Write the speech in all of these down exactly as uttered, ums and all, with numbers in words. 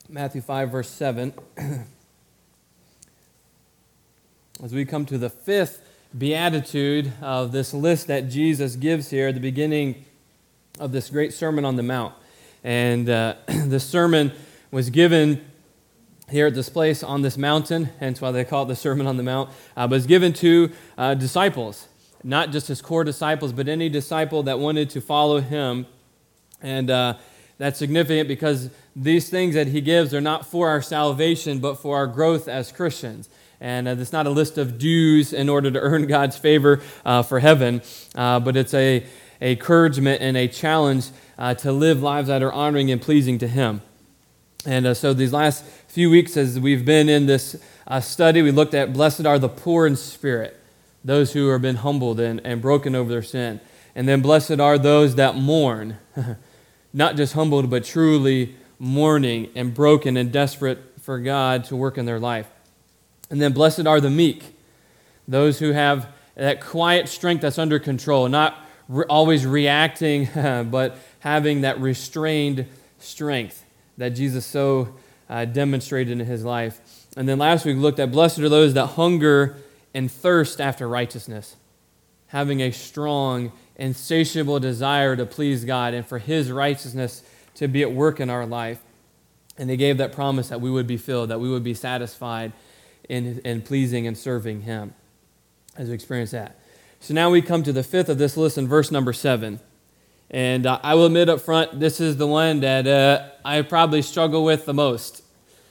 Matthew five, verse seven. As we come to the fifth beatitude of this list that Jesus gives here at the beginning of this great Sermon on the Mount. And uh, the sermon was given here at this place on this mountain, hence why they call it the Sermon on the Mount, uh, but it's given to uh, disciples, not just his core disciples, but any disciple that wanted to follow him. And uh, that's significant because these things that he gives are not for our salvation, but for our growth as Christians. And uh, it's not a list of dues in order to earn God's favor uh, for heaven, uh, but it's a, a encouragement and a challenge uh, to live lives that are honoring and pleasing to him. And uh, so these last few weeks, as we've been in this uh, study, we looked at blessed are the poor in spirit, those who have been humbled and, and broken over their sin. And then blessed are those that mourn, not just humbled, but truly mourning and broken and desperate for God to work in their life. And then blessed are the meek, those who have that quiet strength that's under control, not re- always reacting, but having that restrained strength that Jesus so uh, demonstrated in his life. And then last week we looked at blessed are those that hunger and thirst after righteousness, having a strong, insatiable desire to please God and for his righteousness to be at work in our life. And he gave that promise that we would be filled, that we would be satisfied in, in pleasing and serving him as we experience that. So now we come to the fifth of this list in verse number seven. And uh, I will admit up front, this is the one that uh, I probably struggle with the most.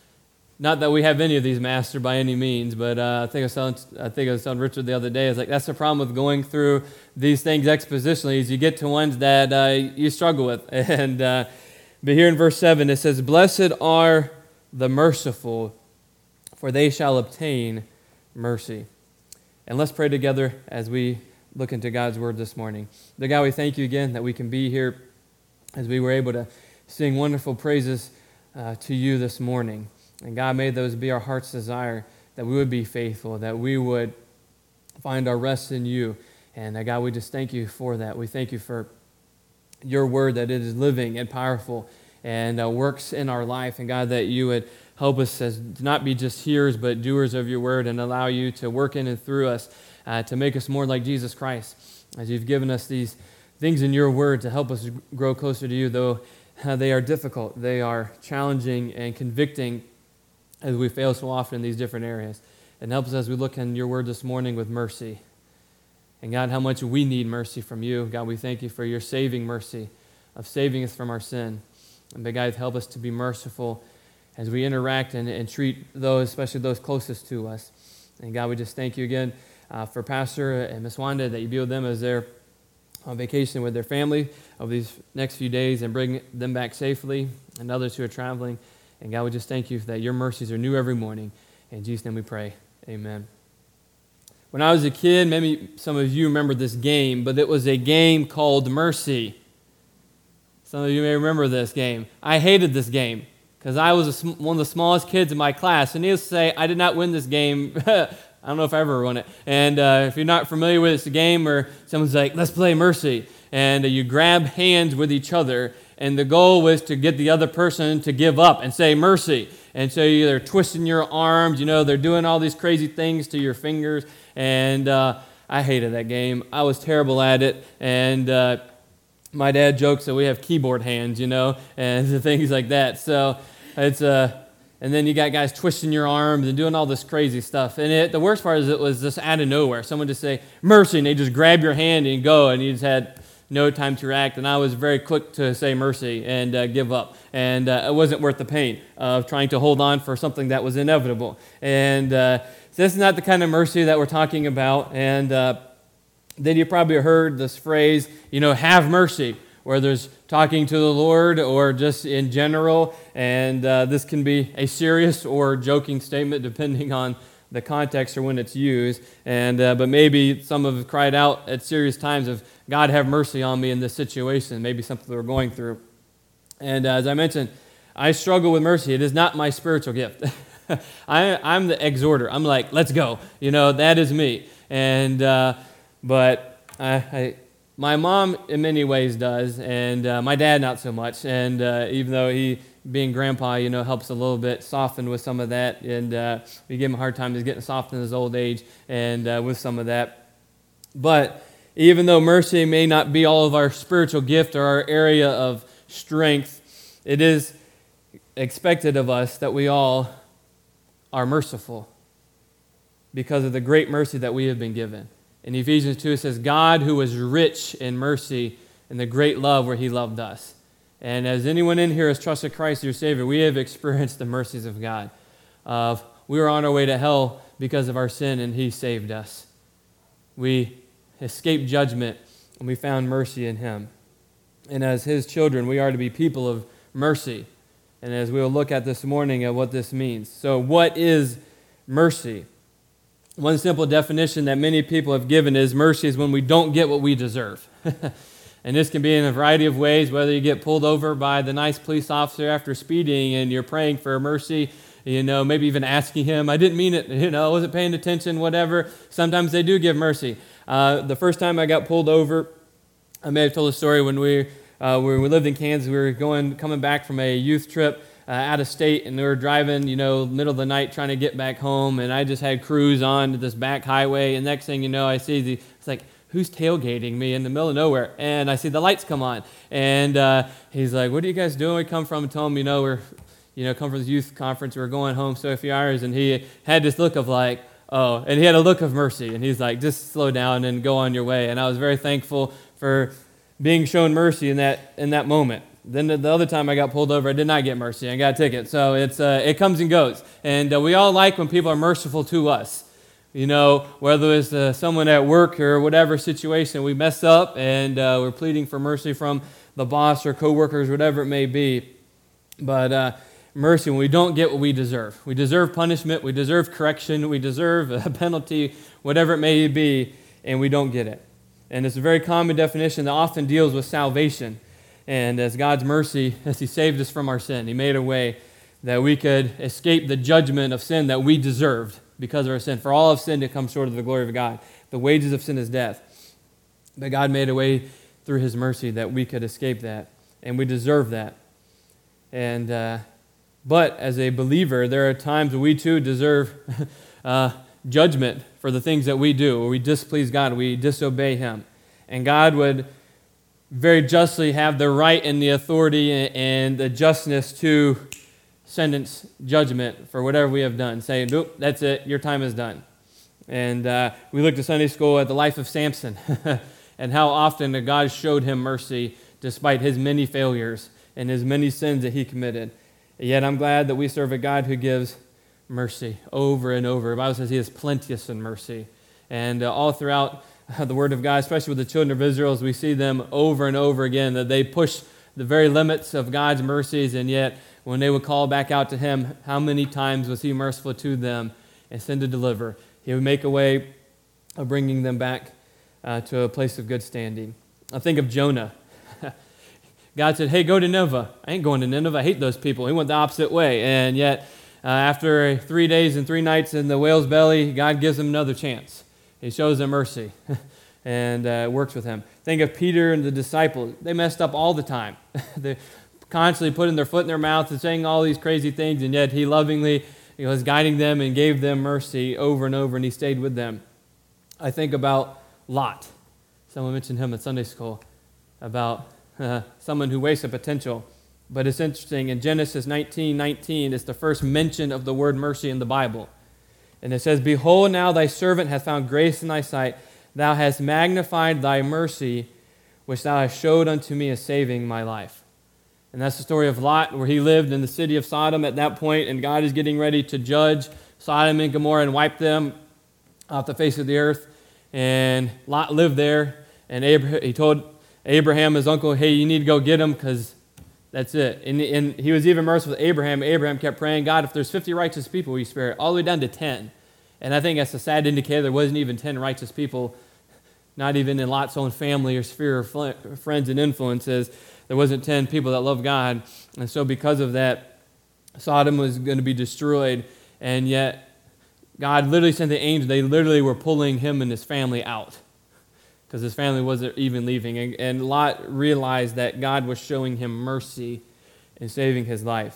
Not that we have any of these mastered by any means, but uh, I think I was telling, I think I was telling Richard the other day, it's like that's the problem with going through these things expositionally, is you get to ones that uh, you struggle with. And uh, but here in verse seven, it says, "Blessed are the merciful, for they shall obtain mercy." And let's pray together as we look into God's word this morning. Dear God, we thank you again that we can be here as we were able to sing wonderful praises uh, to you this morning. And God, may those be our heart's desire, that we would be faithful, that we would find our rest in you. And uh, God, we just thank you for that. We thank you for your word, that it is living and powerful and uh, works in our life. And God, that you would help us as to not be just hearers, but doers of your word, and allow you to work in and through us uh, to make us more like Jesus Christ, as you've given us these things in your word to help us grow closer to you, though uh, they are difficult, they are challenging and convicting as we fail so often in these different areas. And help us as we look in your word this morning with mercy. And God, how much we need mercy from you. God, we thank you for your saving mercy of saving us from our sin. And may God help us to be merciful as we interact and, and treat those, especially those closest to us. And God, we just thank you again uh, for Pastor and Miss Wanda, that you be with them as they're on vacation with their family over these next few days and bring them back safely, and others who are traveling. And God, we just thank you that your mercies are new every morning. In Jesus' name we pray. Amen. When I was a kid, maybe some of you remember this game, but it was a game called Mercy. Some of you may remember this game. I hated this game because I was a, one of the smallest kids in my class. And needless to say, I did not win this game. I don't know if I ever won it. And uh, if you're not familiar with it, it's a game where someone's like, let's play Mercy. And uh, you grab hands with each other. And the goal was to get the other person to give up and say mercy. And so they're twisting your arms, you know, they're doing all these crazy things to your fingers. And uh, I hated that game. I was terrible at it. And uh, my dad jokes that we have keyboard hands, you know, and things like that. So it's, uh, and then you got guys twisting your arms and doing all this crazy stuff. And it, the worst part is it was just out of nowhere. Someone just say mercy, and they just grab your hand and go, and you just had no time to react, and I was very quick to say mercy and uh, give up. And uh, it wasn't worth the pain of trying to hold on for something that was inevitable. And uh, so this is not the kind of mercy that we're talking about. And uh, then you probably heard this phrase, you know, have mercy, whether it's talking to the Lord or just in general. And uh, this can be a serious or joking statement depending on the context or when it's used. And uh, but maybe some have cried out at serious times of, God, have mercy on me in this situation, maybe something we're going through. And uh, as I mentioned, I struggle with mercy. It is not my spiritual gift. I, I'm the exhorter. I'm like, let's go. You know, that is me. And uh, but I, I, my mom in many ways does, and uh, my dad not so much. And uh, even though he being grandpa, you know, helps a little bit, soften with some of that, and uh, we give him a hard time. He's getting soft in his old age, and uh, with some of that. But even though mercy may not be all of our spiritual gift or our area of strength, it is expected of us that we all are merciful because of the great mercy that we have been given. In Ephesians two, it says, God who was rich in mercy and the great love where he loved us. And as anyone in here has trusted Christ as your Savior, we have experienced the mercies of God. Uh, we were on our way to hell because of our sin, and he saved us. We escaped judgment, and we found mercy in him. And as his children, we are to be people of mercy. And as we will look at this morning at what this means. So what is mercy? One simple definition that many people have given is mercy is when we don't get what we deserve. And this can be in a variety of ways, whether you get pulled over by the nice police officer after speeding and you're praying for mercy, you know, maybe even asking him, I didn't mean it, you know, I wasn't paying attention, whatever. Sometimes they do give mercy. Uh, the first time I got pulled over, I may have told a story when we uh, when we lived in Kansas. We were going coming back from a youth trip uh, out of state, and we were driving, you know, middle of the night trying to get back home, and I just had cruise on to this back highway, and next thing you know, I see the, it's like, who's tailgating me in the middle of nowhere? And I see the lights come on, and uh, he's like, what are you guys doing? We come from, and tell him, you know, we're, you know, come from this youth conference, we're going home so a few hours, and he had this look of like, oh, and he had a look of mercy, and he's like, just slow down and go on your way. And I was very thankful for being shown mercy in that in that moment. Then the, the other time I got pulled over, I did not get mercy. I got a ticket. So it's uh, it comes and goes. And uh, we all like when people are merciful to us. You know, whether it's uh, someone at work or whatever situation, we mess up and uh, we're pleading for mercy from the boss or coworkers, whatever it may be. But uh, mercy when we don't get what we deserve. We deserve punishment, we deserve correction, we deserve a penalty, whatever it may be, and we don't get it. And it's a very common definition that often deals with salvation. And as God's mercy, as he saved us from our sin, he made a way that we could escape the judgment of sin that we deserved because of our sin. For all of sin to come short of the glory of God. The wages of sin is death. But God made a way through his mercy that we could escape that. And we deserve that. And uh, but as a believer, there are times when we too deserve uh, judgment for the things that we do, where we displease God, we disobey him. And God would very justly have the right and the authority and the justness to sentence judgment for whatever we have done, saying, nope, that's it, your time is done. And uh, we looked at Sunday school at the life of Samson and how often God showed him mercy despite his many failures and his many sins that he committed. Yet I'm glad that we serve a God who gives mercy over and over. The Bible says he is plenteous in mercy. And uh, all throughout uh, the Word of God, especially with the children of Israel, as we see them over and over again, that they push the very limits of God's mercies, and yet when they would call back out to him, how many times was he merciful to them and send to deliver? He would make a way of bringing them back uh, to a place of good standing. I think of Jonah. God said, hey, go to Nineveh. I ain't going to Nineveh. I hate those people. He went the opposite way. And yet, uh, after three days and three nights in the whale's belly, God gives him another chance. He shows them mercy and uh, works with him. Think of Peter and the disciples. They messed up all the time. They're constantly putting their foot in their mouth and saying all these crazy things, and yet he lovingly you know, was guiding them and gave them mercy over and over, and he stayed with them. I think about Lot. Someone mentioned him at Sunday school about Uh, someone who wastes a potential. But it's interesting, in Genesis nineteen nineteen, it's the first mention of the word mercy in the Bible. And it says, behold, now thy servant hath found grace in thy sight. Thou hast magnified thy mercy, which thou hast showed unto me as saving my life. And that's the story of Lot, where he lived in the city of Sodom at that point, and God is getting ready to judge Sodom and Gomorrah and wipe them off the face of the earth. And Lot lived there, and Abraham, he told Abraham, his uncle, hey, you need to go get him because that's it. And, and he was even merciful with Abraham. Abraham kept praying, God, if there's fifty righteous people, will you spare it? All the way down to ten. And I think that's a sad indicator there wasn't even ten righteous people, not even in Lot's own family or sphere of friends and influences. There wasn't ten people that loved God. And so because of that, Sodom was going to be destroyed. And yet God literally sent the angel. They literally were pulling him and his family out, because his family wasn't even leaving. And, and Lot realized that God was showing him mercy and saving his life.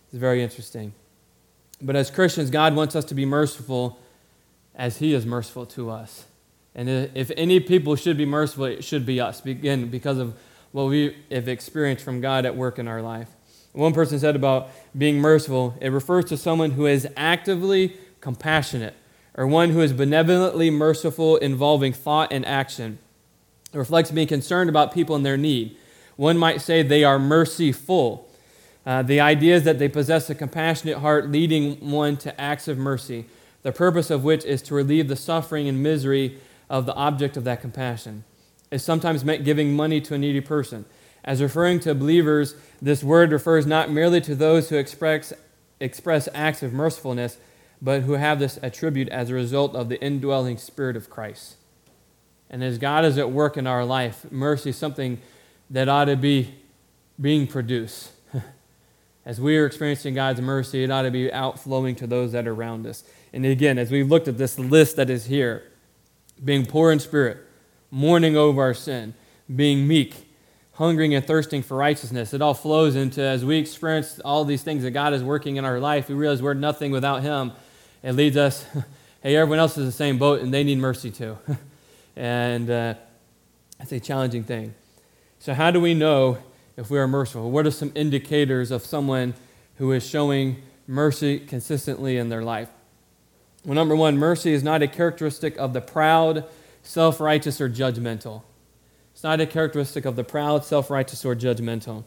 It's very interesting. But as Christians, God wants us to be merciful as He is merciful to us. And if any people should be merciful, it should be us, again, because of what we have experienced from God at work in our life. One person said about being merciful, it refers to someone who is actively compassionate, or one who is benevolently merciful involving thought and action. It reflects being concerned about people in their need. One might say they are merciful. Uh, the idea is that they possess a compassionate heart, leading one to acts of mercy, the purpose of which is to relieve the suffering and misery of the object of that compassion. It's sometimes meant giving money to a needy person. As referring to believers, this word refers not merely to those who express, express acts of mercifulness, but who have this attribute as a result of the indwelling Spirit of Christ. And as God is at work in our life, mercy is something that ought to be being produced. As we are experiencing God's mercy, it ought to be outflowing to those that are around us. And again, as we've looked at this list that is here, being poor in spirit, mourning over our sin, being meek, hungering and thirsting for righteousness, it all flows into, as we experience all these things that God is working in our life, we realize we're nothing without Him. It leads us, hey, everyone else is in the same boat and they need mercy too. and uh, that's a challenging thing. So how do we know if we are merciful? What are some indicators of someone who is showing mercy consistently in their life? Well, number one, mercy is not a characteristic of the proud, self-righteous, or judgmental. It's not a characteristic of the proud, self-righteous, or judgmental.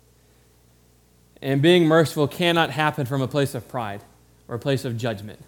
And being merciful cannot happen from a place of pride or a place of judgment.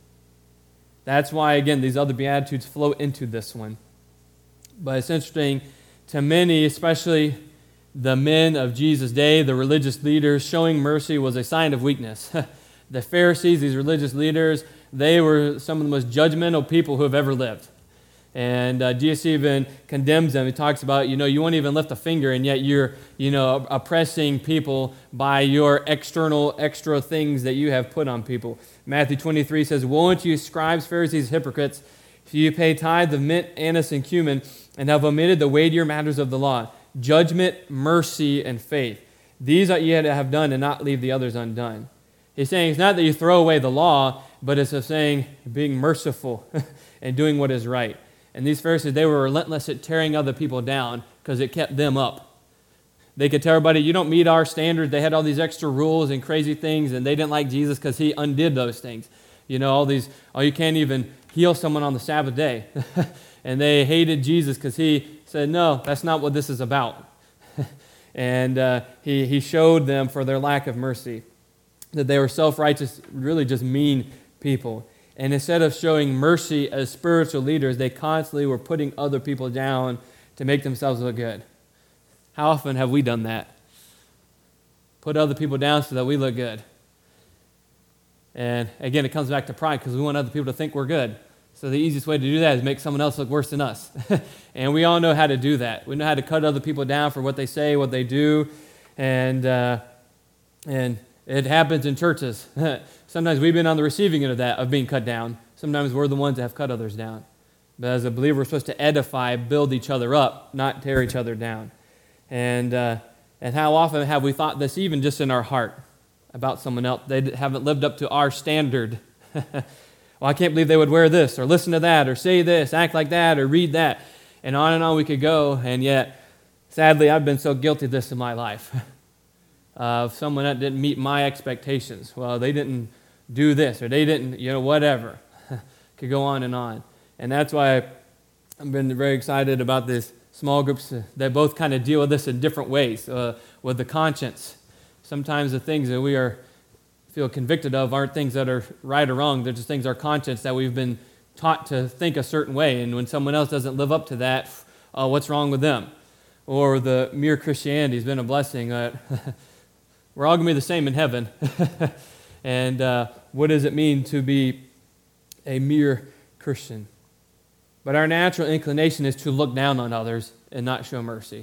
That's why, again, these other Beatitudes flow into this one. But it's interesting, to many, especially the men of Jesus' day, the religious leaders, showing mercy was a sign of weakness. The Pharisees, these religious leaders, they were some of the most judgmental people who have ever lived. And uh, Jesus even condemns them. He talks about, you know, you won't even lift a finger, and yet you're, you know, oppressing people by your external, extra things that you have put on people. Matthew twenty-three says, "Woe unto you, scribes, Pharisees, hypocrites, for you pay tithe of mint, anise, and cumin, and have omitted the weightier matters of the law, judgment, mercy, and faith. These ought ye to have done, and not leave the others undone." He's saying it's not that you throw away the law, but it's a saying being merciful and doing what is right. And these Pharisees, they were relentless at tearing other people down because it kept them up. They could tell everybody, you don't meet our standards. They had all these extra rules and crazy things, and they didn't like Jesus because He undid those things. You know, all these, oh, you can't even heal someone on the Sabbath day. And they hated Jesus because He said, no, that's not what this is about. and uh, he, he showed them for their lack of mercy that they were self-righteous, really just mean people. And instead of showing mercy as spiritual leaders, they constantly were putting other people down to make themselves look good. How often have we done that? Put other people down so that we look good. And again, it comes back to pride because we want other people to think we're good. So the easiest way to do that is make someone else look worse than us. And we all know how to do that. We know how to cut other people down for what they say, what they do. And, uh, and it happens in churches. Sometimes we've been on the receiving end of that, of being cut down. Sometimes we're the ones that have cut others down. But as a believer, we're supposed to edify, build each other up, not tear each other down. And uh, and how often have we thought this even just in our heart about someone else? They haven't lived up to our standard. Well, I can't believe they would wear this, or listen to that, or say this, act like that, or read that. And on and on we could go, and yet, sadly, I've been so guilty of this in my life. Of someone that didn't meet my expectations. Well, they didn't do this, or they didn't, you know, whatever. Could go on and on. And that's why I've been very excited about this small groups that both kind of deal with this in different ways. Uh, with the conscience. Sometimes the things that we are feel convicted of aren't things that are right or wrong. They're just things our conscience that we've been taught to think a certain way. And when someone else doesn't live up to that, uh, what's wrong with them? Or the mere Christianity has been a blessing. That we're all going to be the same in heaven. And uh, what does it mean to be a mere Christian? But our natural inclination is to look down on others and not show mercy.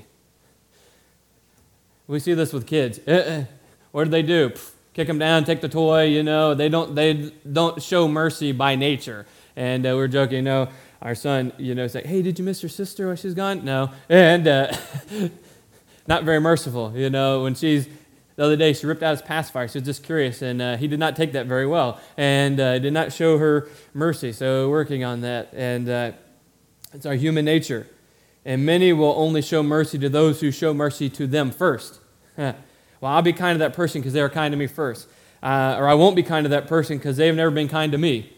We see this with kids. What do they do? Kick them down, take the toy, you know. They don't they don't show mercy by nature. And uh, we're joking, you know, our son, you know, say, hey, did you miss your sister while she's gone? No. And uh, not very merciful, you know, when she's the other day, she ripped out his pacifier. She was just curious, and uh, he did not take that very well, and uh, did not show her mercy. So working on that, and uh, it's our human nature. And many will only show mercy to those who show mercy to them first. Well, I'll be kind to that person because they were kind to me first. Uh, or I won't be kind to that person because they've never been kind to me.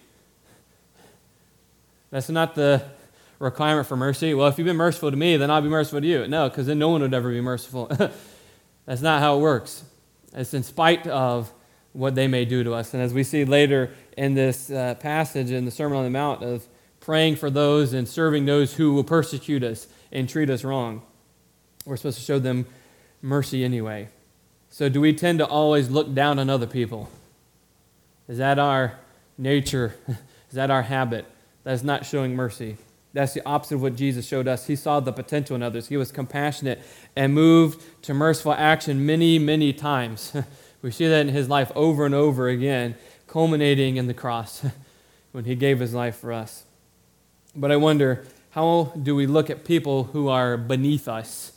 That's not the requirement for mercy. Well, if you've been merciful to me, then I'll be merciful to you. No, because then no one would ever be merciful. That's not how it works. It's in spite of what they may do to us. And as we see later in this uh, passage in the Sermon on the Mount of praying for those and serving those who will persecute us and treat us wrong, we're supposed to show them mercy anyway. So do we tend to always look down on other people? Is that our nature? Is that our habit? That's not showing mercy. That's the opposite of what Jesus showed us. He saw the potential in others. He was compassionate and moved to merciful action many, many times. We see that in his life over and over again, culminating in the cross when he gave his life for us. But I wonder, how do we look at people who are beneath us?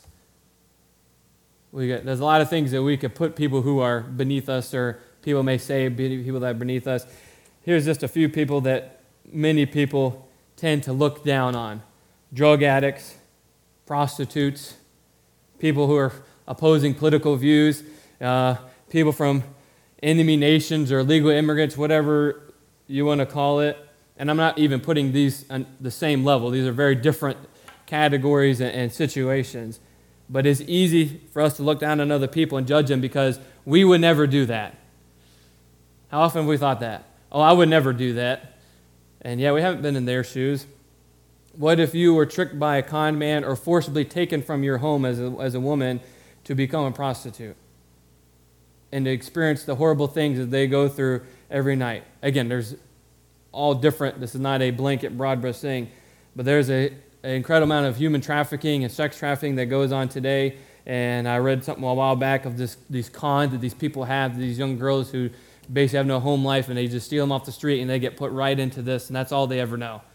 We get, there's a lot of things that we could put people who are beneath us, or people may say people that are beneath us. Here's just a few people that many people tend to look down on. Drug addicts, prostitutes, people who are opposing political views, uh, people from enemy nations or illegal immigrants, whatever you want to call it. And I'm not even putting these on the same level. These are very different categories and, and situations. But it's easy for us to look down on other people and judge them because we would never do that. How often have we thought that? Oh, I would never do that. And yeah, we haven't been in their shoes. What if you were tricked by a con man or forcibly taken from your home as a, as a woman to become a prostitute and to experience the horrible things that they go through every night? Again, there's all different. This is not a blanket broad brush thing, but there's a, an incredible amount of human trafficking and sex trafficking that goes on today. And I read something a while back of this, these cons that these people have, these young girls who basically have no home life, and they just steal them off the street and they get put right into this, and that's all they ever know.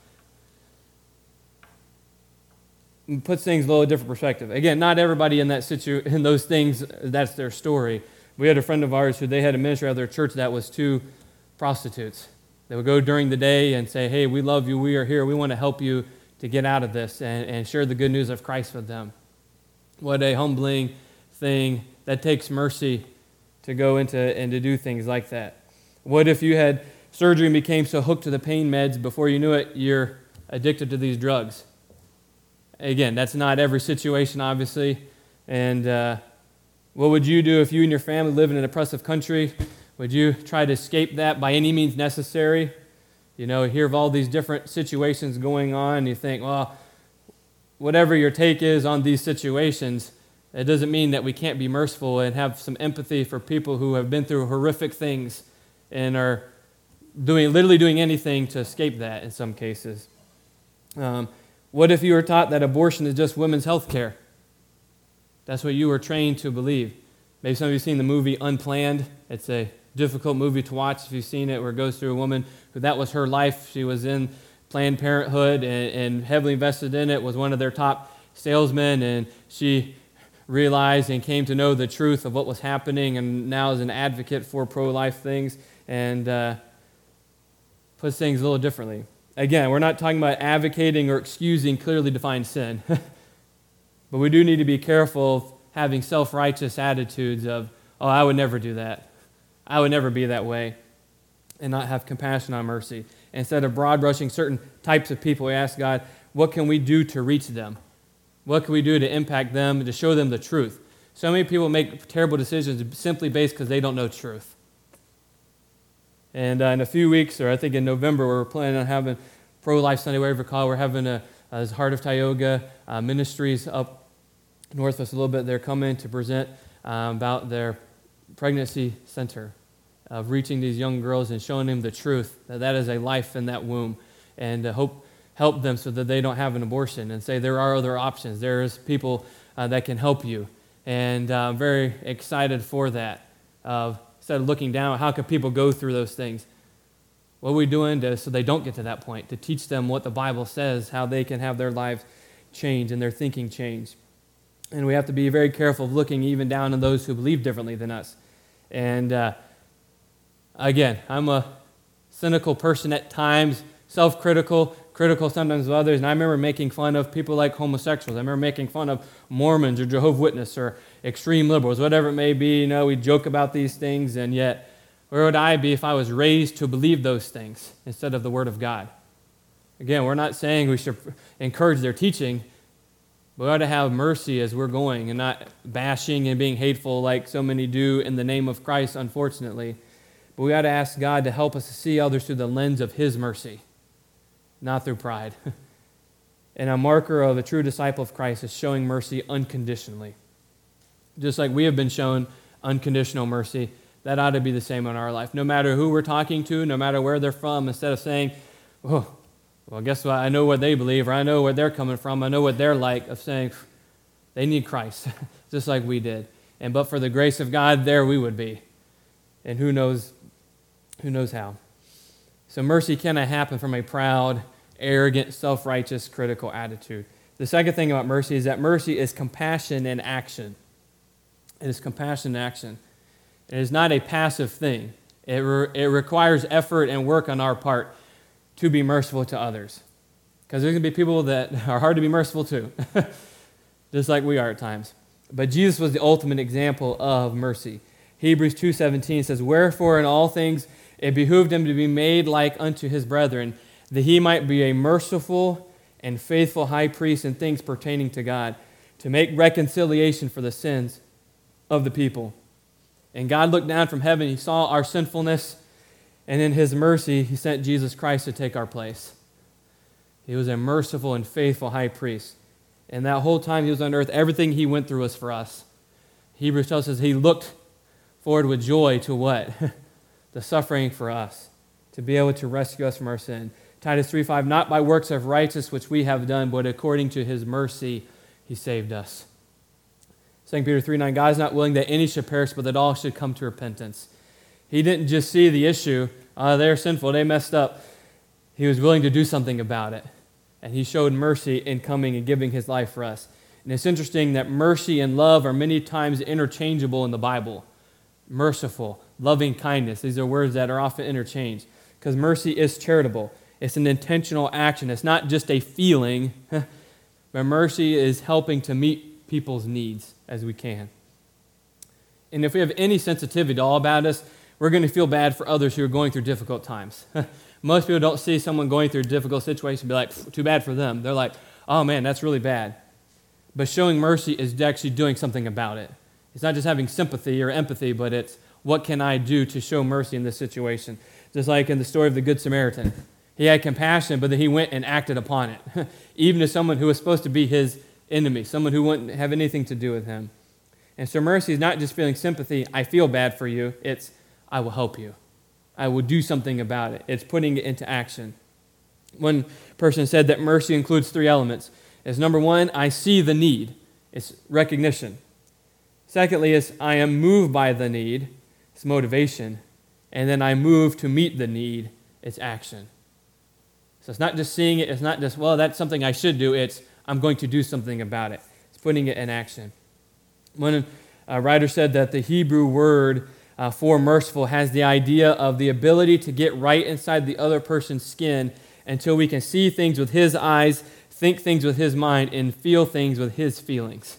It puts things in a little different perspective. Again, not everybody in that situ in those things, that's their story. We had a friend of ours who they had a ministry at their church that was two prostitutes. They would go during the day and say, hey, we love you, we are here, we want to help you to get out of this, and, and share the good news of Christ with them. What a humbling thing. That takes mercy to go into and to do things like that. What if you had surgery and became so hooked to the pain meds, before you knew it, you're addicted to these drugs? Again, that's not every situation, obviously. And uh, what would you do if you and your family live in an oppressive country? Would you try to escape that by any means necessary? You know, you hear of all these different situations going on, and you think, well, whatever your take is on these situations, it doesn't mean that we can't be merciful and have some empathy for people who have been through horrific things and are doing, literally doing anything to escape that in some cases. Um, what if you were taught that abortion is just women's health care? That's what you were trained to believe. Maybe some of you have seen the movie Unplanned. It's a difficult movie to watch if you've seen it, where it goes through a woman who that was her life. She was in Planned Parenthood and, and heavily invested in it, was one of their top salesmen, and she realized and came to know the truth of what was happening, and now is an advocate for pro-life things, and uh, puts things a little differently. Again, we're not talking about advocating or excusing clearly defined sin, but we do need to be careful of having self-righteous attitudes of, oh, I would never do that. I would never be that way, and not have compassion on mercy. Instead of broad-brushing certain types of people, we ask God, what can we do to reach them? What can we do to impact them, to show them the truth? So many people make terrible decisions simply based because they don't know truth. And uh, in a few weeks, or I think in November, we're planning on having Pro-Life Sunday, whatever you call it. We're having a, a Heart of Tioga uh, Ministries up north of us a little bit. They're coming to present uh, about their pregnancy center, of reaching these young girls and showing them the truth, that that is a life in that womb, and to hope help them so that they don't have an abortion, and say there are other options. There's people uh, that can help you. And uh, I'm very excited for that. Uh, instead of looking down, how can people go through those things? What are we doing to, so they don't get to that point, to teach them what the Bible says, how they can have their lives change and their thinking change? And we have to be very careful of looking even down on those who believe differently than us. And uh, again, I'm a cynical person at times, self-critical, critical sometimes of others, and I remember making fun of people like homosexuals. I remember making fun of Mormons or Jehovah's Witnesses or extreme liberals, whatever it may be. You know, we joke about these things, and yet, where would I be if I was raised to believe those things instead of the Word of God? Again, we're not saying we should encourage their teaching, but we ought to have mercy as we're going and not bashing and being hateful like so many do in the name of Christ, unfortunately. But we ought to ask God to help us to see others through the lens of His mercy, not through pride. And a marker of a true disciple of Christ is showing mercy unconditionally. Just like we have been shown unconditional mercy, that ought to be the same in our life. No matter who we're talking to, no matter where they're from, instead of saying, oh, well, guess what? I know what they believe, or I know where they're coming from, I know what they're like, of saying, they need Christ, just like we did. And but for the grace of God, there we would be. And who knows, who knows how. So mercy cannot happen from a proud, arrogant, self-righteous, critical attitude. The second thing about mercy is that mercy is compassion in action. It is compassion in action. It is not a passive thing. It, re- it requires effort and work on our part to be merciful to others. Because there's going to be people that are hard to be merciful to, just like we are at times. But Jesus was the ultimate example of mercy. Hebrews two seventeen says, "Wherefore in all things it behooved him to be made like unto his brethren, that he might be a merciful and faithful high priest in things pertaining to God, to make reconciliation for the sins of the people." And God looked down from heaven, He saw our sinfulness, and in His mercy, He sent Jesus Christ to take our place. He was a merciful and faithful high priest. And that whole time He was on earth, everything He went through was for us. Hebrews tells us He looked forward with joy to what? The suffering for us, to be able to rescue us from our sin. Titus three five, "Not by works of righteousness which we have done, but according to His mercy He saved us." Second Peter three nine, "God is not willing that any should perish, but that all should come to repentance." He didn't just see the issue, uh, they're sinful, they messed up. He was willing to do something about it. And He showed mercy in coming and giving His life for us. And it's interesting that mercy and love are many times interchangeable in the Bible. Merciful, loving kindness, these are words that are often interchanged. Because mercy is charitable. It's an intentional action. It's not just a feeling, but mercy is helping to meet people's needs as we can. And if we have any sensitivity at all about us, we're going to feel bad for others who are going through difficult times. Most people don't see someone going through a difficult situation and be like, too bad for them. They're like, oh man, that's really bad. But showing mercy is actually doing something about it. It's not just having sympathy or empathy, but it's what can I do to show mercy in this situation? Just like in the story of the Good Samaritan. He had compassion, but then he went and acted upon it, even to someone who was supposed to be his enemy, someone who wouldn't have anything to do with him. And so mercy is not just feeling sympathy, I feel bad for you. It's, I will help you. I will do something about it. It's putting it into action. One person said that mercy includes three elements. It's number one, I see the need. It's recognition. Secondly, is I am moved by the need. It's motivation. And then I move to meet the need. It's action. So it's not just seeing it. It's not just, well, that's something I should do. It's, I'm going to do something about it. It's putting it in action. One uh, writer said that the Hebrew word uh, for merciful has the idea of the ability to get right inside the other person's skin until we can see things with his eyes, think things with his mind, and feel things with his feelings.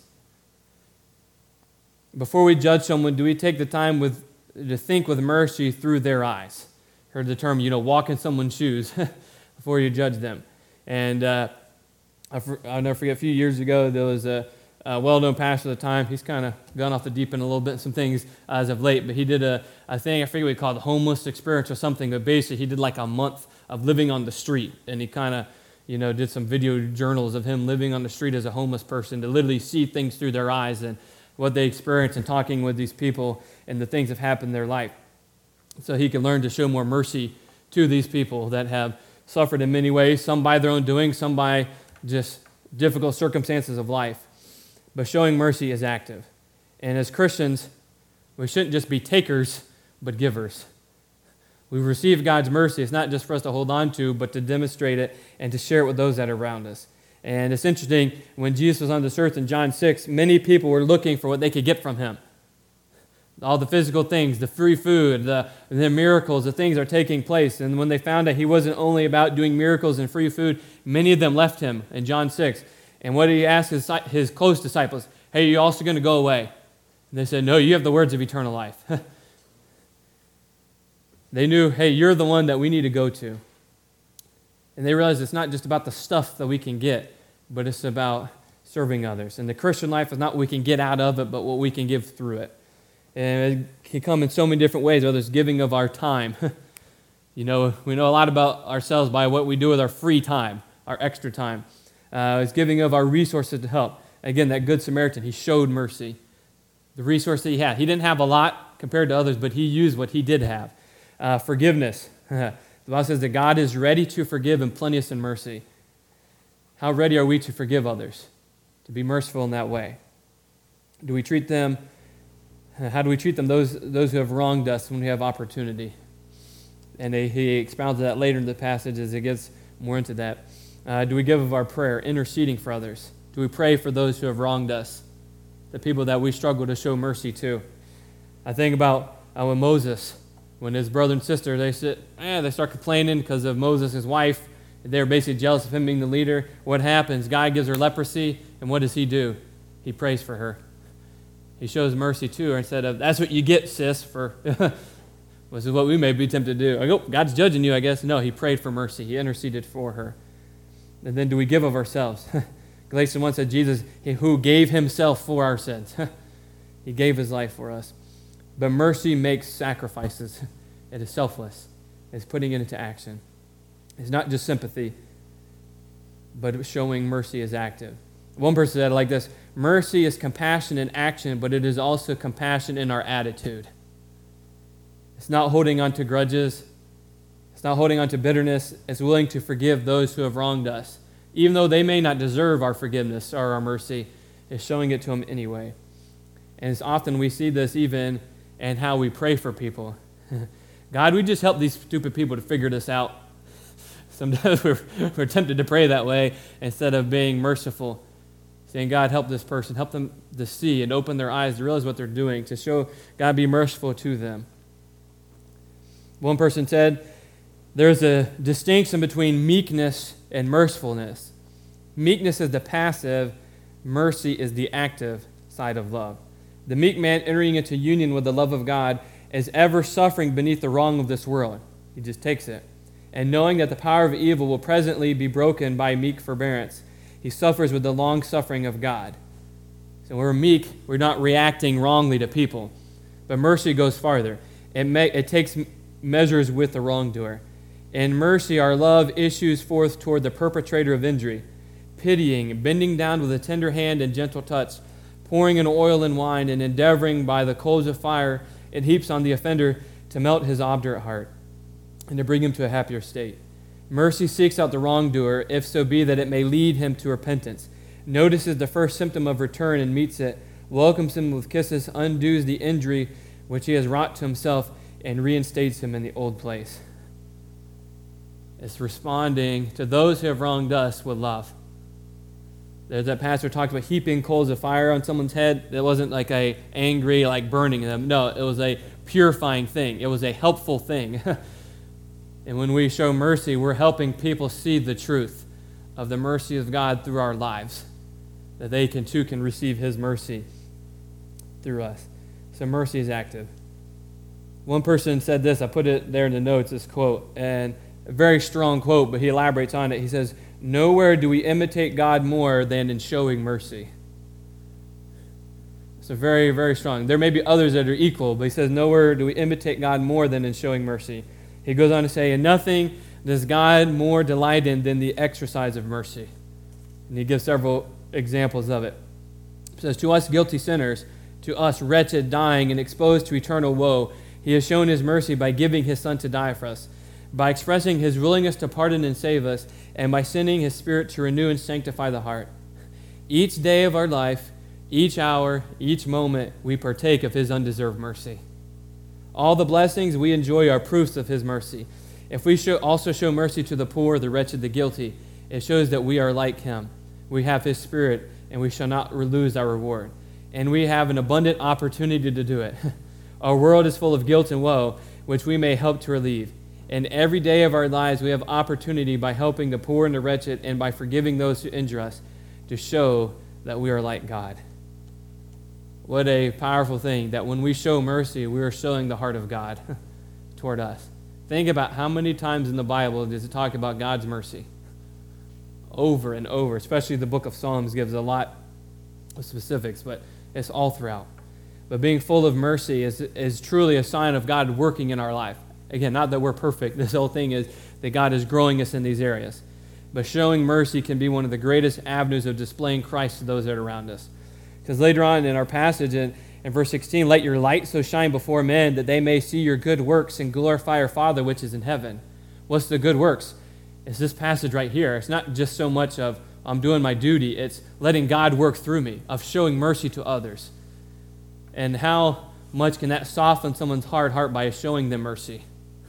Before we judge someone, do we take the time with to think with mercy through their eyes? Heard the term, you know, walk in someone's shoes before you judge them. And uh, I'll never forget, a few years ago, there was a, a well-known pastor at the time. He's kind of gone off the deep end a little bit in some things as of late, but he did a, a thing, I forget what he called it, homeless experience or something, but basically he did like a month of living on the street, and he kind of, you know, did some video journals of him living on the street as a homeless person to literally see things through their eyes and what they experience and talking with these people and the things that have happened in their life. So he can learn to show more mercy to these people that have suffered in many ways, some by their own doing, some by just difficult circumstances of life. But showing mercy is active. And as Christians, we shouldn't just be takers, but givers. We've received God's mercy. It's not just for us to hold on to, but to demonstrate it and to share it with those that are around us. And it's interesting, when Jesus was on this earth in John six, many people were looking for what they could get from him. All the physical things, the free food, the, the miracles, the things are taking place. And when they found out he wasn't only about doing miracles and free food, many of them left him in John six. And what did he ask his, his close disciples? Hey, are you also going to go away? And they said, no, you have the words of eternal life. They knew, hey, you're the one that we need to go to. And they realized it's not just about the stuff that we can get, but it's about serving others. And the Christian life is not what we can get out of it, but what we can give through it. And it can come in so many different ways, whether it's giving of our time. You know, we know a lot about ourselves by what we do with our free time, our extra time. Uh, it's giving of our resources to help. Again, that Good Samaritan, he showed mercy. The resource that he had. He didn't have a lot compared to others, but he used what he did have. Uh, forgiveness. The Bible says that God is ready to forgive and plenteous in mercy. How ready are we to forgive others? To be merciful in that way? Do we treat them, how do we treat them, those, those who have wronged us when we have opportunity? And they, he expounds that later in the passage as he gets more into that. Uh, do we give of our prayer, interceding for others? Do we pray for those who have wronged us? The people that we struggle to show mercy to. I think about uh, when Moses, when his brother and sister, they sit, eh, they start complaining because of Moses, his wife. They're basically jealous of him being the leader. What happens? God gives her leprosy, and what does he do? He prays for her. He shows mercy to her instead of, that's what you get, sis, for this is what we may be tempted to do. Like, oh, God's judging you, I guess. No, he prayed for mercy. He interceded for her. And then do we give of ourselves? Galatians one said, Jesus, who gave himself for our sins. He gave his life for us. But mercy makes sacrifices. It is selfless. It's putting it into action. It's not just sympathy, but showing mercy is active. One person said it like this: mercy is compassion in action, but it is also compassion in our attitude. It's not holding on to grudges. It's not holding on to bitterness. It's willing to forgive those who have wronged us. Even though they may not deserve our forgiveness or our mercy, it's showing it to them anyway. And it's often we see this even in how we pray for people. God, we just help these stupid people to figure this out. Sometimes we're, we're tempted to pray that way instead of being merciful. Saying, God, help this person. Help them to see and open their eyes to realize what they're doing, to show God be merciful to them. One person said, there's a distinction between meekness and mercifulness. Meekness is the passive, mercy is the active side of love. The meek man entering into union with the love of God is ever suffering beneath the wrong of this world. He just takes it. And knowing that the power of evil will presently be broken by meek forbearance, he suffers with the long suffering of God. So when we're meek, we're not reacting wrongly to people. But mercy goes farther. It, may, it takes measures with the wrongdoer. In mercy, our love issues forth toward the perpetrator of injury, pitying, bending down with a tender hand and gentle touch, pouring in oil and wine, and endeavoring by the coals of fire it heaps on the offender to melt his obdurate heart and to bring him to a happier state. Mercy seeks out the wrongdoer, if so be that it may lead him to repentance, notices the first symptom of return and meets it, welcomes him with kisses, undoes the injury which he has wrought to himself, and reinstates him in the old place. It's responding to those who have wronged us with love. There's that pastor talked about heaping coals of fire on someone's head. It wasn't like a angry, like burning them. No, it was a purifying thing. It was a helpful thing. And when we show mercy, we're helping people see the truth of the mercy of God through our lives, that they can too can receive his mercy through us. So mercy is active. One person said this, I put it there in the notes, this quote, and a very strong quote, but he elaborates on it. He says, nowhere do we imitate God more than in showing mercy. So very, very strong. There may be others that are equal, but he says, nowhere do we imitate God more than in showing mercy. He goes on to say, and nothing does God more delight in than the exercise of mercy. And he gives several examples of it. He says, to us guilty sinners, to us wretched, dying, and exposed to eternal woe, he has shown his mercy by giving his Son to die for us, by expressing his willingness to pardon and save us, and by sending his Spirit to renew and sanctify the heart. Each day of our life, each hour, each moment, we partake of his undeserved mercy. All the blessings we enjoy are proofs of his mercy. If we show, also show mercy to the poor, the wretched, the guilty, it shows that we are like him. we have His Spirit, and we shall not lose our reward. And we have an abundant opportunity to do it. Our world is full of guilt and woe, which we may help to relieve. And every day of our lives, we have opportunity by helping the poor and the wretched and by forgiving those who injure us to show that we are like God. What a powerful thing that when we show mercy, we are showing the heart of God toward us. Think about how many times in the Bible does it talk about God's mercy? Over and over, especially the book of Psalms gives a lot of specifics, but it's all throughout. But being full of mercy is, is truly a sign of God working in our life. Again, not that we're perfect. This whole thing is that God is growing us in these areas. But showing mercy can be one of the greatest avenues of displaying Christ to those that are around us. Because later on in our passage, in, in verse sixteen, let your light so shine before men that they may see your good works and glorify your Father which is in heaven. What's the good works? It's this passage right here. It's not just so much of I'm doing my duty. It's letting God work through me, of showing mercy to others. And how much can that soften someone's hard heart by showing them mercy?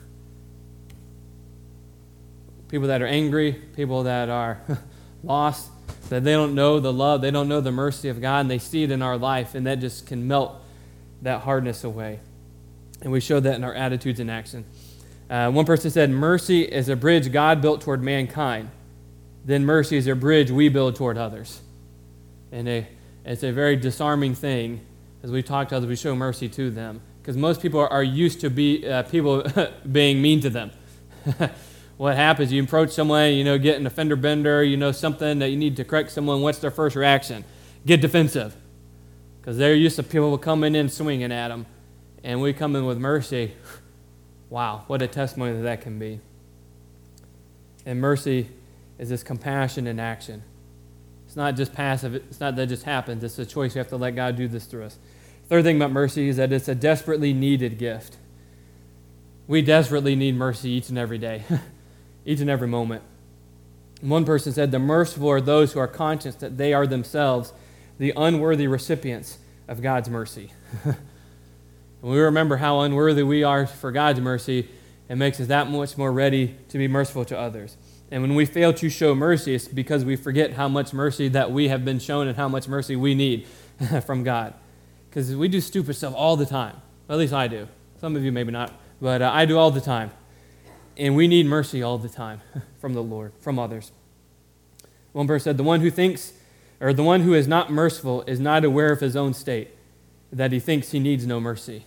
People that are angry, people that are lost, that they don't know the love, they don't know the mercy of God, and they see it in our life, and that just can melt that hardness away. And we show that in our attitudes and action. Uh, one person said, mercy is a bridge God built toward mankind. Then mercy is a bridge we build toward others. And a, it's a very disarming thing. As we talk to others, we show mercy to them. Because most people are, are used to be uh, people being mean to them. What happens? You approach someone, you know, get an offender bender, you know, something that you need to correct someone. What's their first reaction? Get defensive. Because they're used to people coming in swinging at them. And we come in with mercy. Wow, what a testimony that that can be. And mercy is this compassion in action. It's not just passive. It's not that it just happens. It's a choice. We have to let God do this through us. Third thing about mercy is that it's a desperately needed gift. We desperately need mercy each and every day, each and every moment. One person said, the merciful are those who are conscious that they are themselves the unworthy recipients of God's mercy. When we remember how unworthy we are for God's mercy, it makes us that much more ready to be merciful to others. And when we fail to show mercy, it's because we forget how much mercy that we have been shown and how much mercy we need from God. Because we do stupid stuff all the time. Well, at least I do. Some of you maybe not, but uh, I do all the time. And we need mercy all the time from the Lord, from others. One person said, the one who thinks, or the one who is not merciful is not aware of his own state, that he thinks he needs no mercy.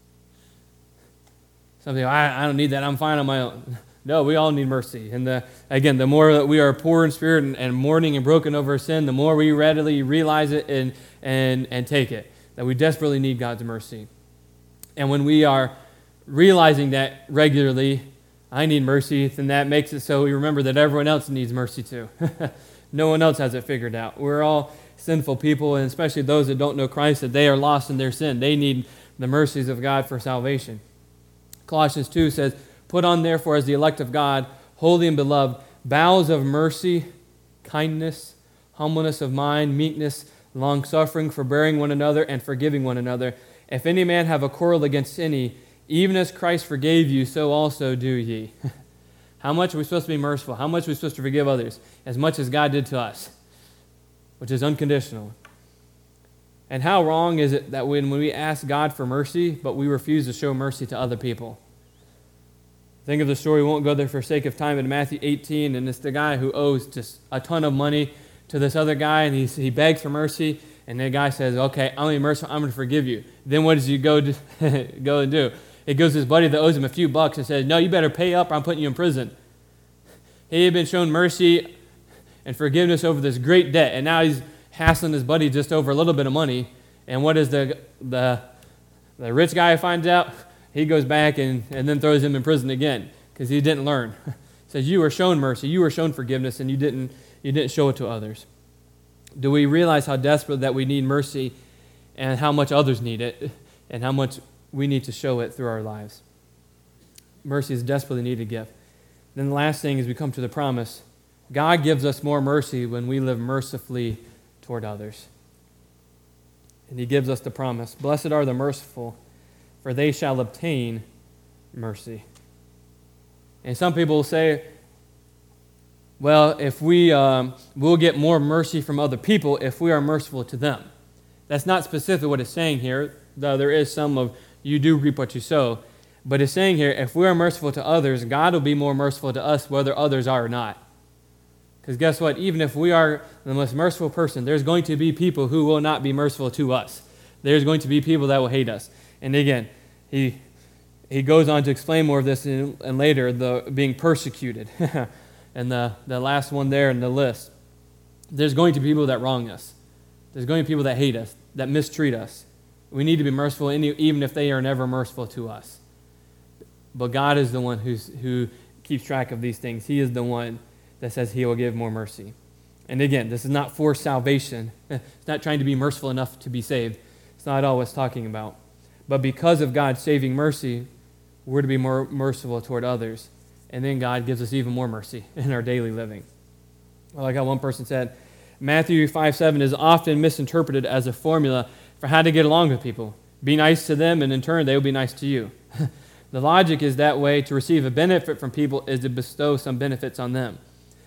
Some people, I, I don't need that, I'm fine on my own. No, we all need mercy. And the, again, the more that we are poor in spirit and, and mourning and broken over sin, the more we readily realize it and, and, and take it, that we desperately need God's mercy. And when we are realizing that regularly, I need mercy, then that makes it so we remember that everyone else needs mercy too. No one else has it figured out. We're all sinful people, and especially those that don't know Christ, that they are lost in their sin. They need the mercies of God for salvation. Colossians two says, put on therefore as the elect of God, holy and beloved, bowels of mercy, kindness, humbleness of mind, meekness, long-suffering, forbearing one another, and forgiving one another. If any man have a quarrel against any, even as Christ forgave you, so also do ye. How much are we supposed to be merciful? How much are we supposed to forgive others? As much as God did to us, which is unconditional. And how wrong is it that when we ask God for mercy, but we refuse to show mercy to other people? Think of the story, we won't go there for sake of time, in Matthew eighteen, and it's the guy who owes just a ton of money to this other guy, and he, he begs for mercy, and the guy says, okay, I'm going to be merciful, I'm going to forgive you. Then what does he go, to, go and do? He goes to his buddy that owes him a few bucks and says, no, you better pay up or I'm putting you in prison. He had been shown mercy and forgiveness over this great debt, and now he's hassling his buddy just over a little bit of money, and what does the, the, the rich guy finds out? He goes back and, and then throws him in prison again because he didn't learn. He says, you were shown mercy, you were shown forgiveness, and you didn't, you didn't show it to others. Do we realize how desperate that we need mercy and how much others need it and how much we need to show it through our lives? Mercy is a desperately needed gift. Then the last thing is we come to the promise. God gives us more mercy when we live mercifully toward others. And he gives us the promise. Blessed are the merciful, for they shall obtain mercy. And some people will say, well, if we um, we'll get more mercy from other people if we are merciful to them. That's not specifically what it's saying here, though there is some of you do reap what you sow. But it's saying here, if we are merciful to others, God will be more merciful to us whether others are or not. Because guess what? Even if we are the most merciful person, there's going to be people who will not be merciful to us. There's going to be people that will hate us. And again, he he goes on to explain more of this in, and later, the being persecuted. And the, the last one there in the list. There's going to be people that wrong us. There's going to be people that hate us, that mistreat us. We need to be merciful even if they are never merciful to us. But God is the one who's, who keeps track of these things. He is the one that says he will give more mercy. And again, this is not for salvation. It's not trying to be merciful enough to be saved. It's not all it's talking about. But because of God's saving mercy, we're to be more merciful toward others. And then God gives us even more mercy in our daily living. I like how one person said, Matthew five seven is often misinterpreted as a formula for how to get along with people. Be nice to them, and in turn, they will be nice to you. The logic is that way to receive a benefit from people is to bestow some benefits on them.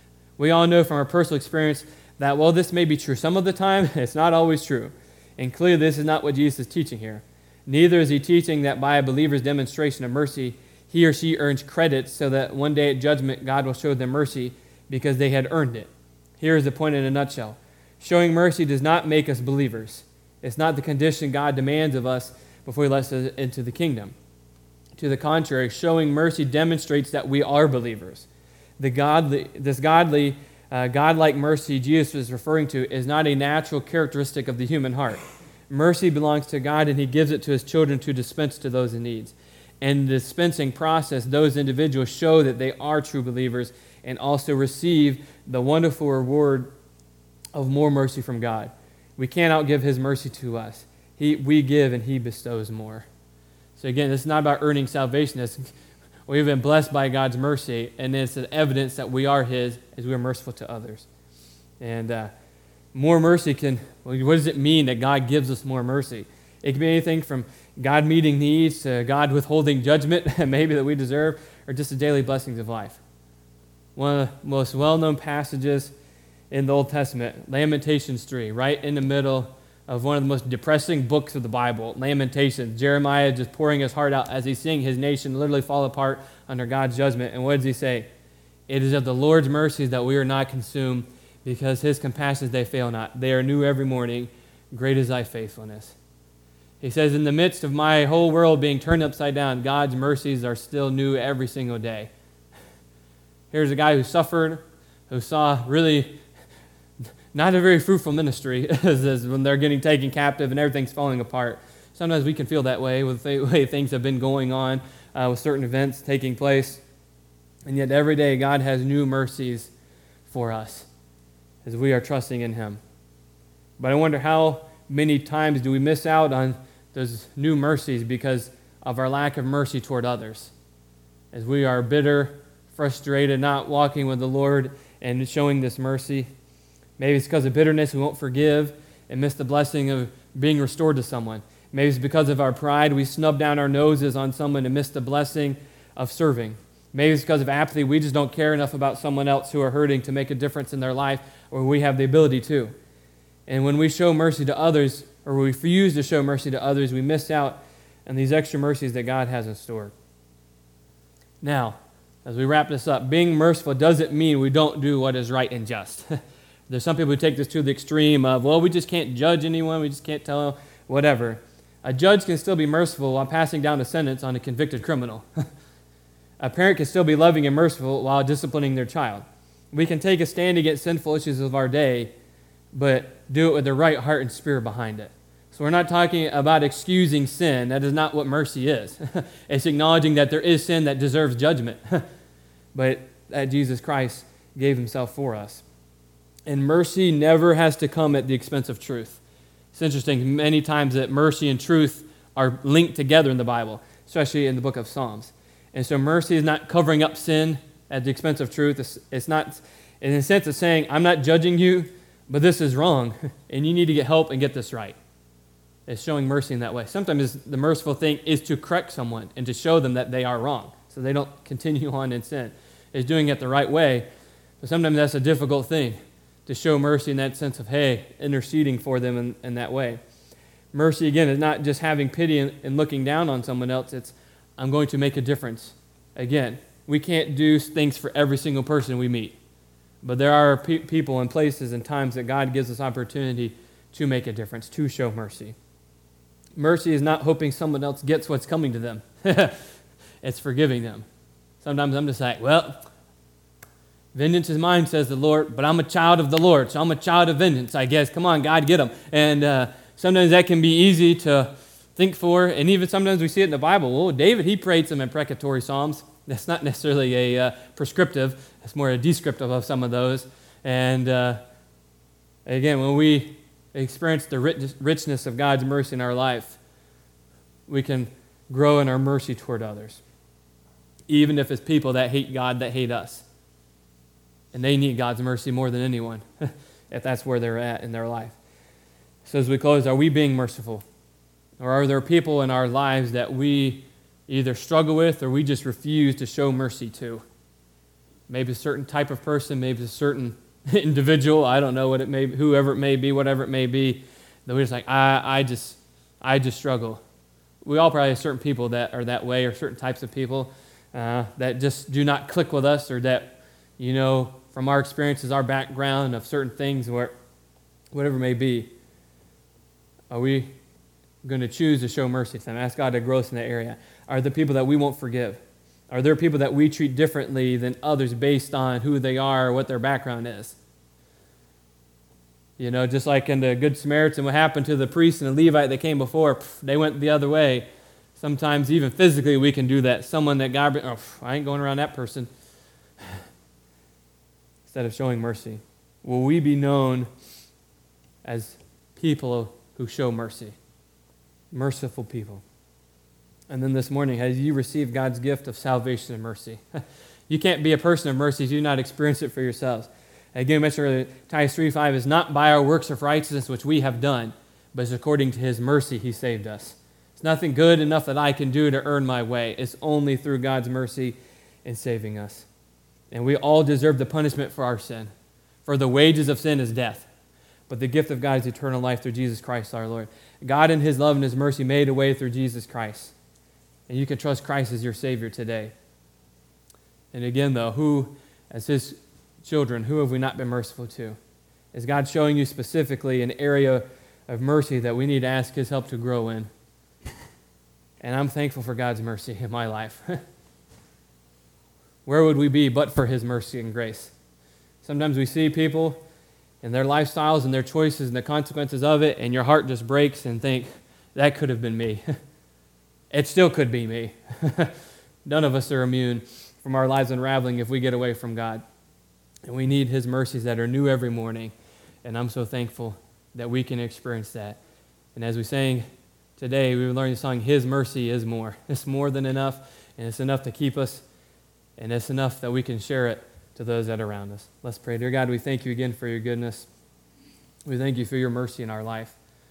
We all know from our personal experience that, while this may be true some of the time, it's not always true. And clearly, this is not what Jesus is teaching here. Neither is he teaching that by a believer's demonstration of mercy, he or she earns credit so that one day at judgment, God will show them mercy because they had earned it. Here is the point in a nutshell. Showing mercy does not make us believers. It's not the condition God demands of us before he lets us into the kingdom. To the contrary, showing mercy demonstrates that we are believers. The godly, this godly, uh, godlike mercy Jesus is referring to is not a natural characteristic of the human heart. Mercy belongs to God, and he gives it to his children to dispense to those in need. And the dispensing process, those individuals show that they are true believers and also receive the wonderful reward of more mercy from God. We can't outgive his mercy to us. He, we give, and he bestows more. So again, this is not about earning salvation. It's, we've been blessed by God's mercy, and it's an evidence that we are his as we are merciful to others. And uh, more mercy can, well, what does it mean that God gives us more mercy? It can be anything from God meeting needs to God withholding judgment, maybe that we deserve, or just the daily blessings of life. One of the most well-known passages in the Old Testament, Lamentations three, right in the middle of one of the most depressing books of the Bible, Lamentations. Jeremiah just pouring his heart out as he's seeing his nation literally fall apart under God's judgment. And what does he say? It is of the Lord's mercies that we are not consumed, because his compassions, they fail not. They are new every morning. Great is thy faithfulness. He says, in the midst of my whole world being turned upside down, God's mercies are still new every single day. Here's a guy who suffered, who saw really not a very fruitful ministry as when they're getting taken captive and everything's falling apart. Sometimes we can feel that way with the way things have been going on, uh, with certain events taking place. And yet every day God has new mercies for us as we are trusting in him. But I wonder, how many times do we miss out on those new mercies because of our lack of mercy toward others? As we are bitter, frustrated, not walking with the Lord and showing this mercy. Maybe it's because of bitterness we won't forgive and miss the blessing of being restored to someone. Maybe it's because of our pride we snub down our noses on someone and miss the blessing of serving. Maybe it's because of apathy we just don't care enough about someone else who are hurting to make a difference in their life, or we have the ability to. And when we show mercy to others, or we refuse to show mercy to others, we miss out on these extra mercies that God has in store. Now, as we wrap this up, being merciful doesn't mean we don't do what is right and just. There's some people who take this to the extreme of, well, we just can't judge anyone, we just can't tell them, whatever. A judge can still be merciful while passing down a sentence on a convicted criminal. A parent can still be loving and merciful while disciplining their child. We can take a stand against sinful issues of our day, but do it with the right heart and spirit behind it. So we're not talking about excusing sin. That is not what mercy is. It's acknowledging that there is sin that deserves judgment, but that Jesus Christ gave himself for us. And mercy never has to come at the expense of truth. It's interesting, many times that mercy and truth are linked together in the Bible, especially in the book of Psalms. And so mercy is not covering up sin at the expense of truth. It's, it's not, in a sense, it's saying, I'm not judging you, but this is wrong, and you need to get help and get this right. It's showing mercy in that way. Sometimes the merciful thing is to correct someone and to show them that they are wrong, so they don't continue on in sin. It's doing it the right way. But sometimes that's a difficult thing, to show mercy in that sense of, hey, interceding for them in, in that way. Mercy, again, is not just having pity and, and looking down on someone else. It's, I'm going to make a difference. Again, we can't do things for every single person we meet. But there are pe- people and places and times that God gives us opportunity to make a difference, to show mercy. Mercy is not hoping someone else gets what's coming to them. It's forgiving them. Sometimes I'm just like, well, vengeance is mine, says the Lord, but I'm a child of the Lord, so I'm a child of vengeance, I guess. Come on, God, get them. And uh, sometimes that can be easy to think for, and even sometimes we see it in the Bible. Well, David, he prayed some imprecatory psalms. That's not necessarily a uh, prescriptive. It's more a descriptive of some of those. And uh, again, when we experience the rich, richness of God's mercy in our life, we can grow in our mercy toward others, even if it's people that hate God, that hate us. And they need God's mercy more than anyone, if that's where they're at in their life. So as we close, are we being merciful? Or are there people in our lives that we either struggle with or we just refuse to show mercy to? Maybe a certain type of person, maybe a certain individual, I don't know what it may be, whoever it may be, whatever it may be, that we're just like, I, I just, I just struggle. We all probably have certain people that are that way, or certain types of people uh, that just do not click with us, or that, you know, from our experiences, our background of certain things, where whatever it may be, are we going to choose to show mercy to them? Ask God to grow us in that area. Are there people that we won't forgive? Are there people that we treat differently than others based on who they are or what their background is? You know, just like in the Good Samaritan, what happened to the priest and the Levite that came before, pff, they went the other way. Sometimes even physically we can do that. Someone that God, oh, I ain't going around that person. Instead of showing mercy, will we be known as people who show mercy? Merciful people. And then this morning, as you receive God's gift of salvation and mercy, you can't be a person of mercy if you do not experience it for yourselves. Again, I mentioned earlier, Titus three five is not by our works of righteousness which we have done, but it's according to his mercy he saved us. It's nothing good enough that I can do to earn my way. It's only through God's mercy in saving us. And we all deserve the punishment for our sin. For the wages of sin is death, but the gift of God is eternal life through Jesus Christ our Lord. God in his love and his mercy made a way through Jesus Christ. And you can trust Christ as your Savior today. And again, though, who, as his children, who have we not been merciful to? Is God showing you specifically an area of mercy that we need to ask his help to grow in? And I'm thankful for God's mercy in my life. Where would we be but for his mercy and grace? Sometimes we see people and their lifestyles and their choices and the consequences of it, and your heart just breaks and think, that could have been me. It still could be me. None of us are immune from our lives unraveling if we get away from God. And we need his mercies that are new every morning. And I'm so thankful that we can experience that. And as we sang today, we were learning the song, his mercy is more. It's more than enough, and it's enough to keep us, and it's enough that we can share it to those that are around us. Let's pray. Dear God, we thank you again for your goodness. We thank you for your mercy in our life.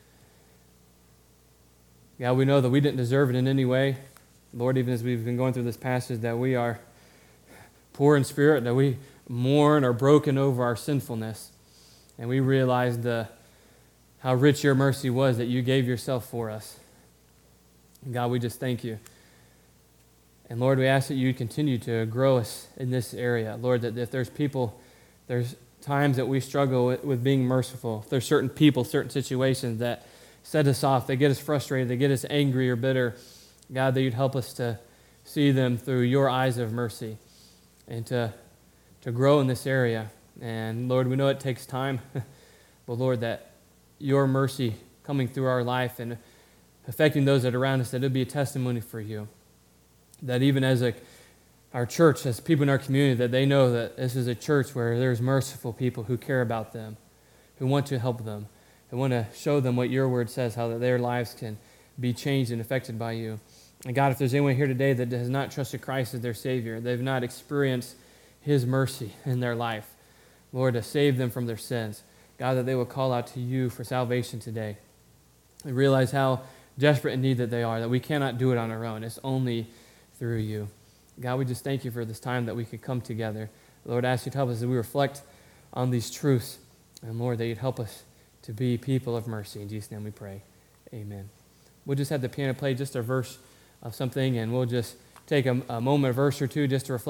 God, we know that we didn't deserve it in any way. Lord, even as we've been going through this passage, that we are poor in spirit, that we mourn or broken over our sinfulness. And we realize the, how rich your mercy was that you gave yourself for us. And God, we just thank you. And Lord, we ask that you continue to grow us in this area. Lord, that if there's people, there's times that we struggle with, with being merciful. If there's certain people, certain situations that set us off, they get us frustrated, they get us angry or bitter, God, that you'd help us to see them through your eyes of mercy and to, to grow in this area. And Lord, we know it takes time, but Lord, that your mercy coming through our life and affecting those that are around us, that it'll be a testimony for you. That even as a, our church, as people in our community, that they know that this is a church where there's merciful people who care about them, who want to help them, who want to show them what your word says, how that their lives can be changed and affected by you. And God, if there's anyone here today that has not trusted Christ as their Savior, they've not experienced his mercy in their life, Lord, to save them from their sins, God, that they will call out to you for salvation today. They realize how desperate in need that they are, that we cannot do it on our own. It's only through you. God, we just thank you for this time that we could come together. Lord, I ask you to help us as we reflect on these truths. And Lord, that you'd help us to be people of mercy. In Jesus' name we pray. Amen. We'll just have the piano play just a verse of something, and we'll just take a, a moment, a verse or two, just to reflect.